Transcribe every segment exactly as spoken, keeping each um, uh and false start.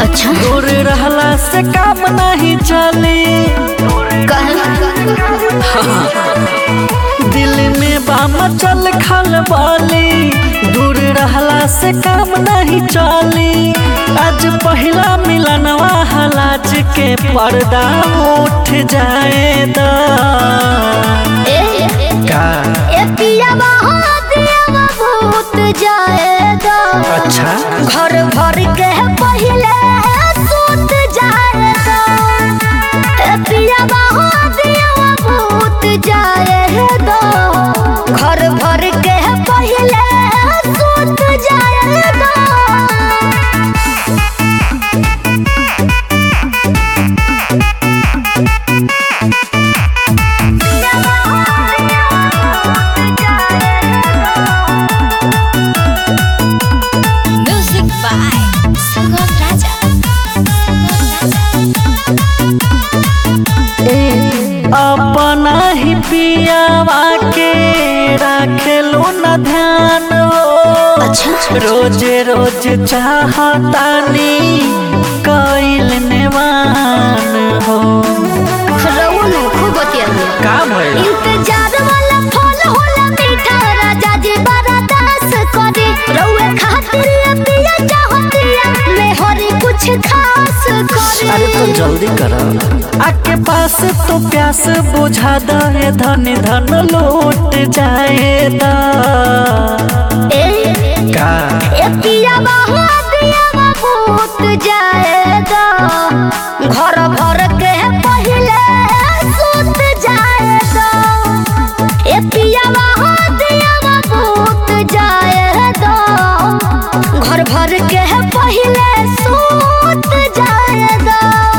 अच्छा दूर रहला से काम नहीं चली। दिल में बाम चल खलबली, दूर रहला से काम नहीं चली। आज पहला मिलनवा हलाज के पर्दा उठ जाए दा। का ए पिया भूत जाएगा। अच्छा घर भर के पहले सूत जाएगा। ए पिया भूत जाएगा। घर भर के पहले सूत जाएगा। अपना ही पियावा के रखेलो न ध्यान हो। अच्छा रोजे रोज चाहतानी कइल नेवान हो। का भइल? इंतजार वाला फल होला मीठा, राजा जी बड़ा दास करे। रउए खातिर पिया चाहतिया मैं हरी कुछ खास करे। अरे तो जल्दी करो, आके पास तो प्यास बुझा दे। धन धन लौट जाए दा। ए का ए पिया दिया भूत जाएगा। घर भर के पहले सूत जाएगा। ए पिया दिया भूत जाएगा। घर भर के पहले सूत जाएगा।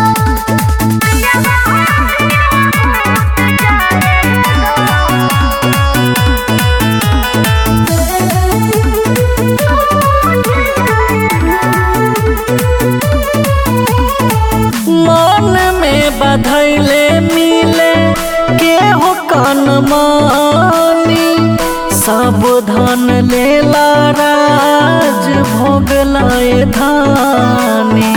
मन में बधैले मिले के हो कन मानी। सब धन लेला राज भोग लाए धानी।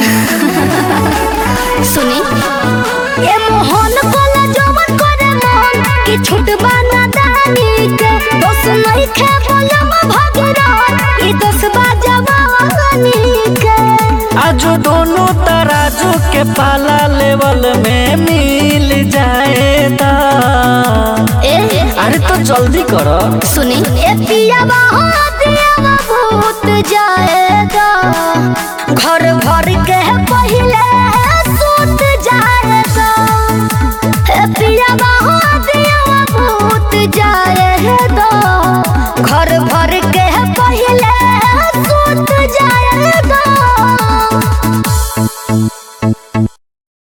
सुनी ए मोहन कोला जवन करे मन कि छुटबा ना दानी के। दोस नहीं खे बोलम भगरान ई दोस बाजवानी के। आजो दोनों तराजू के पाला लेवल में मिल जाए दा। ए अरे तो जल्दी करो। सुनी ए पिया दिया भूत जाएगा। घर भर के पहले सूत जाएगा। ए पिया दिया भूत जाएगा।